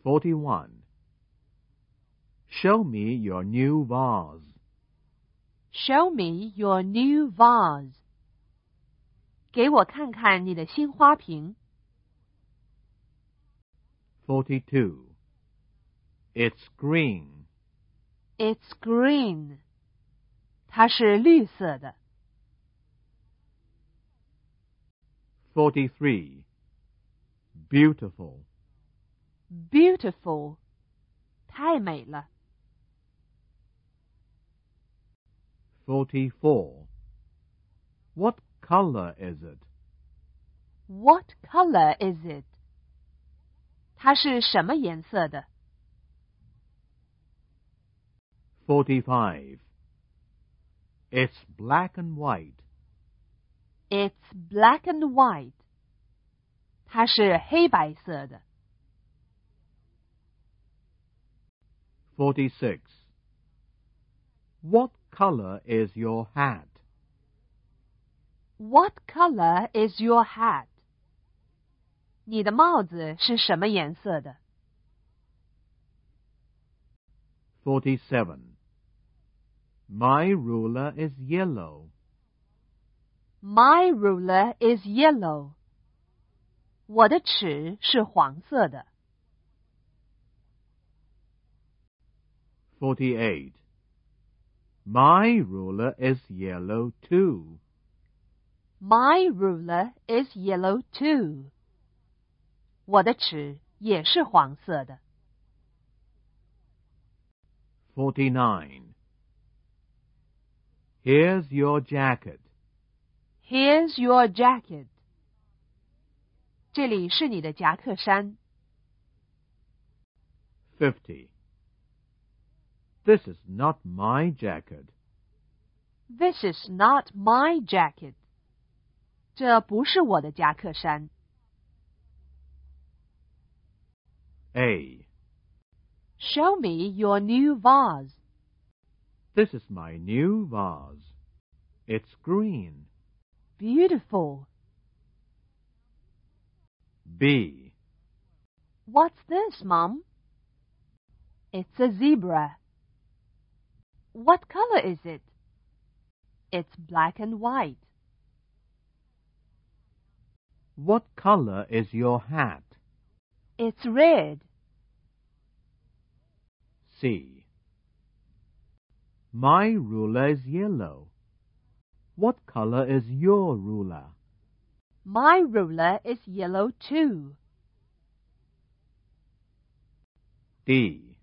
41. Show me your new vase. Show me your new vase. 给我看看你的新花瓶。 42. It's green. It's green. 它是绿色的。 43. Beautiful. Beautiful. 太美了。 44. What color is it? What color is it? 它是什么颜色的？ 45. It's black and white. It's black and white. 它是黑白色的。 46. What color is your hat? What color is your hat? 你的帽子是什么颜色的？ 47. My ruler is yellow. My ruler is yellow. 我的尺是黄色的。 48. My ruler is yellow too. My ruler is yellow too. 我的尺也是黄色的。 49. Here's your jacket. Here's your jacket. 这里是你的夹克衫。 50. This is not my jacket. This is not my jacket. 这不是我的夹克衫。 A. Show me your new vase. This is my new vase. It's green. Beautiful. B. What's this, Mom? It's a zebra. What color is it? It's black and white. What color is your hat? It's red. C. My ruler is yellow. What color is your ruler? My ruler is yellow too. D.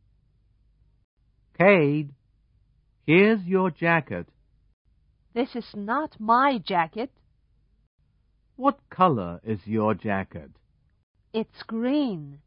Cade, here's your jacket. This is not my jacket. What color is your jacket? It's green.